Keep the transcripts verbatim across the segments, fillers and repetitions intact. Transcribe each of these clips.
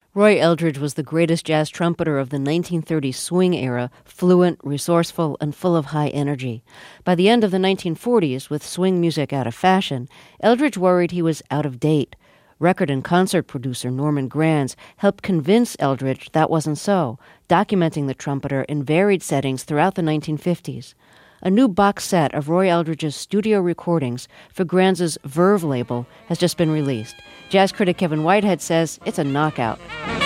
Roy Eldridge was the greatest jazz trumpeter of the nineteen thirties swing era, fluent, resourceful, and full of high energy. By the end of the nineteen forties, with swing music out of fashion, Eldridge worried he was out of date. Record and concert producer Norman Granz helped convince Eldridge that wasn't so, documenting the trumpeter in varied settings throughout the nineteen fifties. A new box set of Roy Eldridge's studio recordings for Granz's Verve label has just been released. Jazz critic Kevin Whitehead says it's a knockout.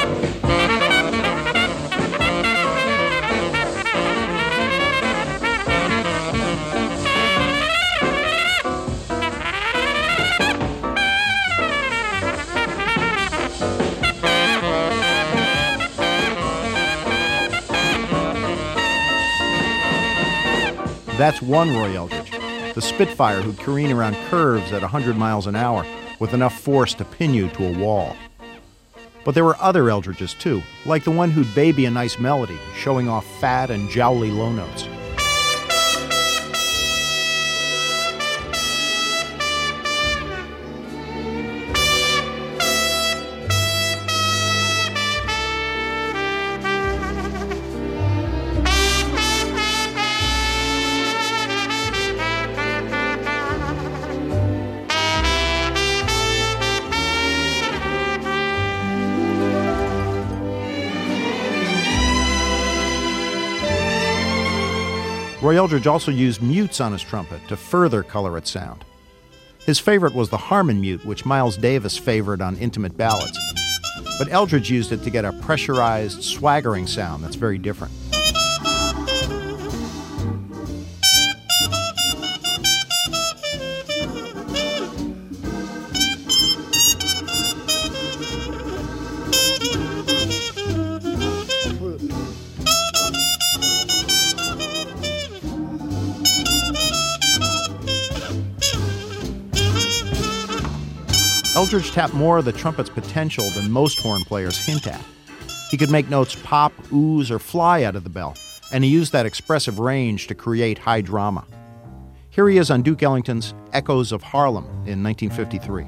That's one Roy Eldridge, the Spitfire who'd careen around curves at one hundred miles an hour with enough force to pin you to a wall. But there were other Eldridges too, like the one who'd baby a nice melody, showing off fat and jowly low notes. Roy Eldridge also used mutes on his trumpet to further color its sound. His favorite was the Harmon mute, which Miles Davis favored on intimate ballads. But Eldridge used it to get a pressurized, swaggering sound that's very different. Eldridge tapped more of the trumpet's potential than most horn players hint at. He could make notes pop, ooze, or fly out of the bell, and he used that expressive range to create high drama. Here he is on Duke Ellington's Echoes of Harlem in nineteen fifty-three.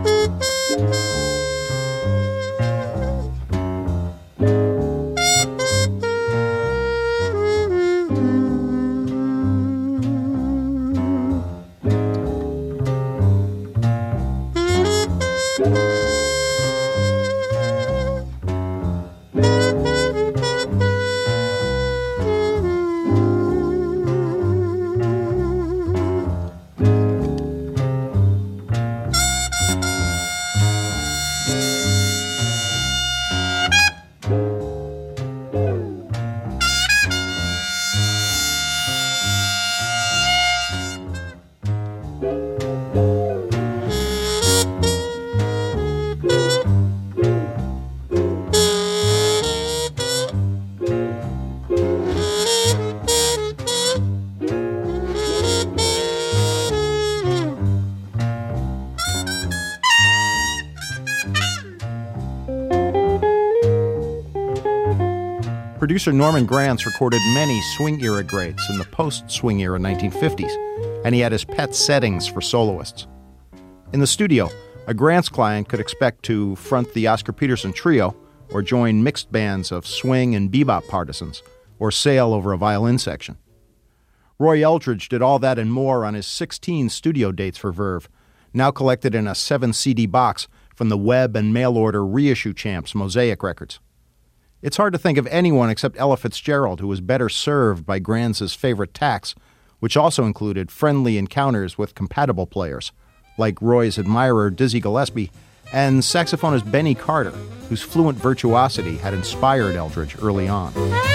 Producer Norman Granz recorded many swing-era greats in the post-swing era nineteen fifties, and he had his pet settings for soloists. In the studio, a Granz client could expect to front the Oscar Peterson Trio, or join mixed bands of swing and bebop partisans, or sail over a violin section. Roy Eldridge did all that and more on his sixteen studio dates for Verve, now collected in a seven C D box from the web and mail-order reissue champs Mosaic Records. It's hard to think of anyone except Ella Fitzgerald who was better served by Granz's favorite tax, which also included friendly encounters with compatible players, like Roy's admirer Dizzy Gillespie, and saxophonist Benny Carter, whose fluent virtuosity had inspired Eldridge early on.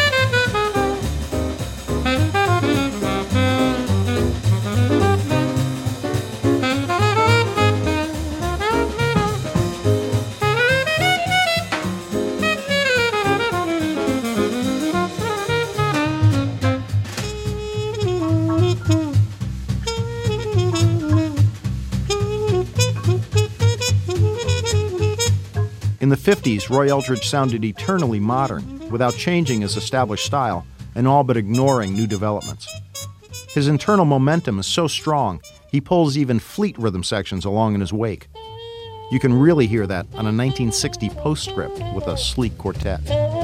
In the fifties, Roy Eldridge sounded eternally modern, without changing his established style, and all but ignoring new developments. His internal momentum is so strong, he pulls even fleet rhythm sections along in his wake. You can really hear that on a nineteen sixty postscript with a sleek quartet.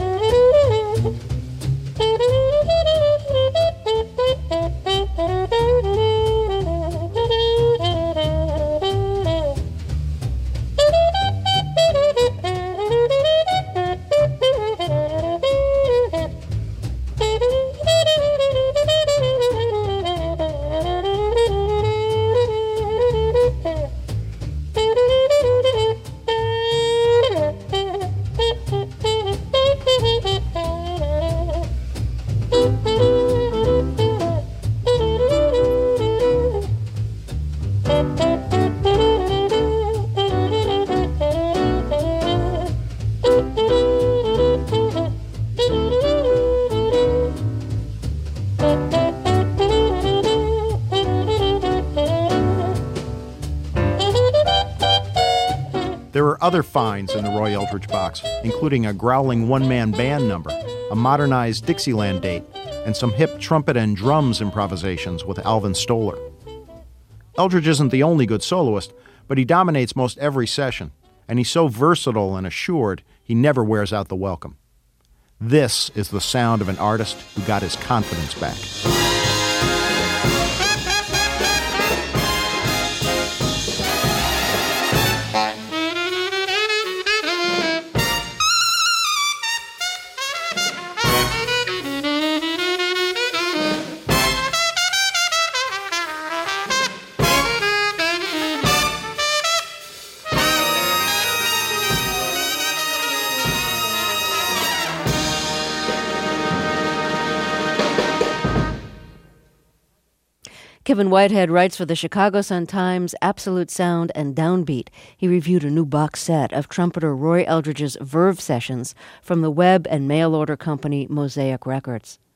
There are other finds in the Roy Eldridge box, including a growling one-man band number, a modernized Dixieland date, and some hip trumpet and drums improvisations with Alvin Stoller. Eldridge isn't the only good soloist, but he dominates most every session, and he's so versatile and assured he never wears out the welcome. This is the sound of an artist who got his confidence back. Kevin Whitehead writes for the Chicago Sun-Times, Absolute Sound, and Downbeat. He reviewed a new box set of trumpeter Roy Eldridge's Verve sessions from the web and mail order company Mosaic Records.